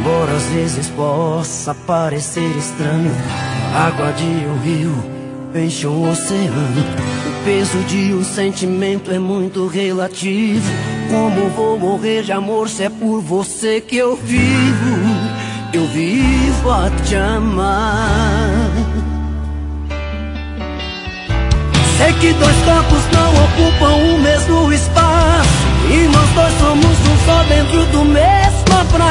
Embora às vezes possa parecer estranho, a água de um rio enche um oceano. O peso de um sentimento é muito relativo. Como vou morrer de amor se é por você que eu vivo? Eu vivo a te amar. Sei que dois corpos não ocupam o mesmo espaço, e nós dois somos um só dentro do mesmo abraço.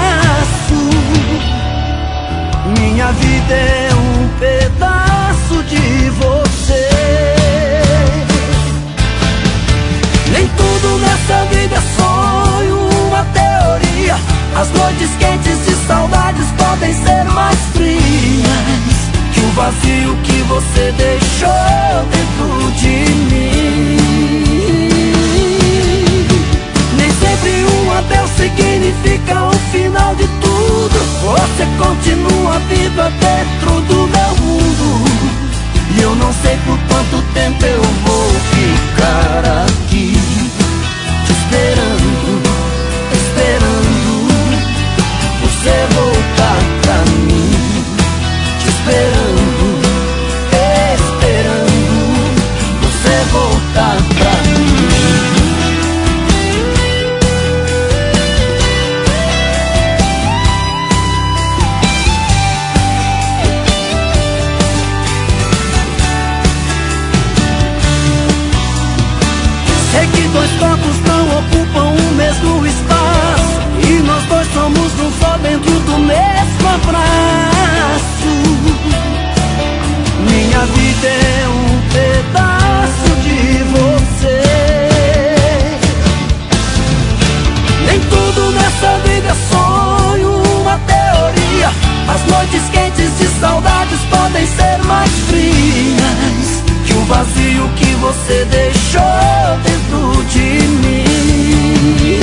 Minha vida é um pedaço de você. Nem tudo nessa vida é sonho, uma teoria. As noites quentes de saudades podem ser mais frias que o vazio que você deixou dentro de mim. Nem sempre um adeus significa o final de tudo. Você continua viva dentro do meu mundo, e eu não sei por quanto tempo eu vou ficar aqui te esperando, esperando você voltar pra mim. Te esperando, esperando você voltar pra mim. Sei que dois corpos não ocupam o mesmo espaço, e nós dois somos um só dentro do mesmo abraço. Minha vida é um pedaço de você. Nem tudo nessa vida é sonho, uma teoria. As noites quentes de saudades podem ser mais frias que o vazio que você deixou dentro de mim.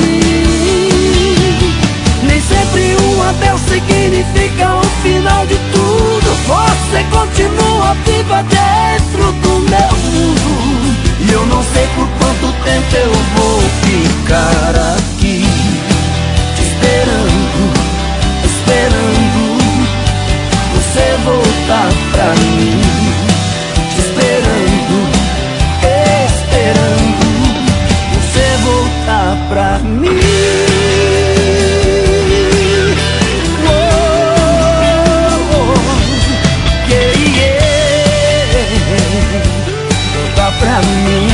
Nem sempre um adeus significa o final de tudo. Você continua viva dentro do meu mundo, e eu não sei por quanto tempo eu vou ficar aqui te esperando, esperando você voltar pra mim. Te esperando, esperando você voltar pra mim. Pra mim.